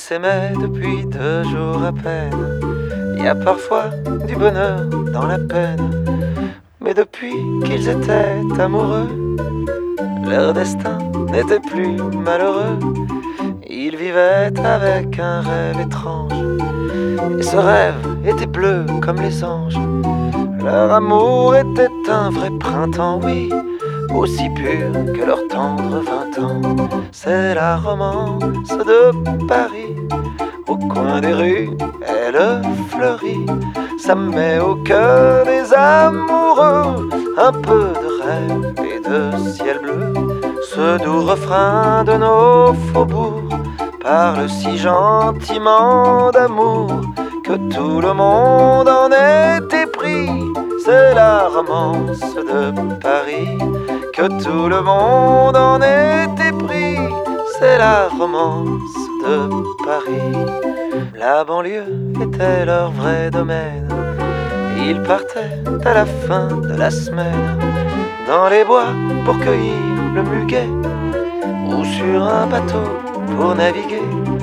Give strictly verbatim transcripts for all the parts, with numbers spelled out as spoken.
s'aimaient depuis deux jours à peine. Il y a parfois du bonheur dans la peine. Mais depuis qu'ils étaient amoureux, leur destin n'était plus malheureux. Ils vivaient avec un rêve étrange, et ce rêve était bleu comme les anges. Leur amour était un vrai printemps, oui, aussi pur que leur tendre vingt ans. C'est la romance de Paris, au coin des rues, elle fleurit. Ça met au cœur des amoureux un peu de rêve et de ciel bleu. Ce doux refrain de nos faubourgs parle si gentiment d'amour que tout le monde en est épris. C'est la romance de Paris, que tout le monde en est épris. C'est la romance de Paris. La banlieue était leur vrai domaine. Ils partaient à la fin de la semaine dans les bois pour cueillir le muguet ou sur un bateau pour naviguer.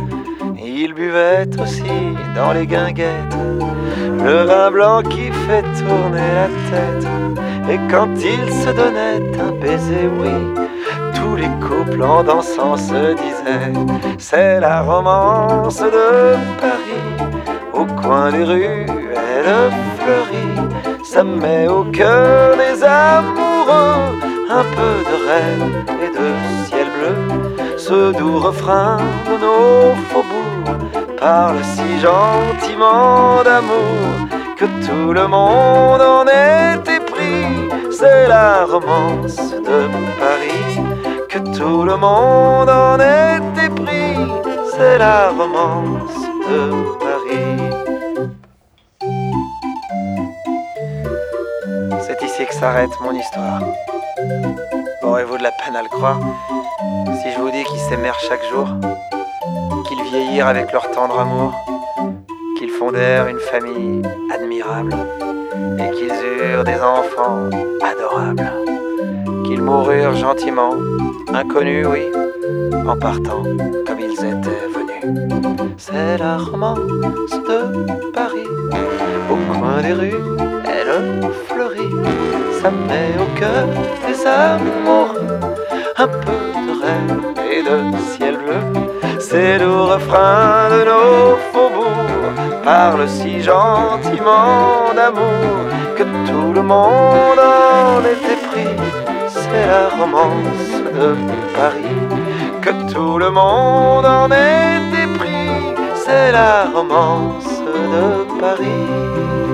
Ils buvaient aussi dans les guinguettes le vin blanc qui fait tourner la tête. Et quand ils se donnaient un baiser, oui, tous les couples en dansant se disaient: c'est la romance de Paris, au coin des rues elle fleurit. Ça met au cœur des amoureux un peu de rêve et de ciel bleu. Ce doux refrain de nos faubourgs parle si gentiment d'amour que tout le monde en est épris. C'est la romance de Paris, que tout le monde en est épris. C'est la romance de Paris. C'est ici que s'arrête mon histoire. Aurez-vous de la peine à le croire si je vous dis qu'ils s'aimèrent chaque jour, qu'ils vieillirent avec leur tendre amour, qu'ils fondèrent une famille admirable et qu'ils eurent des enfants adorables, qu'ils moururent gentiment, inconnus, oui, en partant comme ils étaient venus. C'est la romance de Paris, au coin des rues, elle fleurit. Ça met au cœur des amoureux un peu de rêve et de ciel bleu. Ces doux refrains de nos faubourgs parlent si gentiment d'amour que tout le monde en est épris. C'est la romance de Paris, que tout le monde en est épris. C'est la romance de Paris.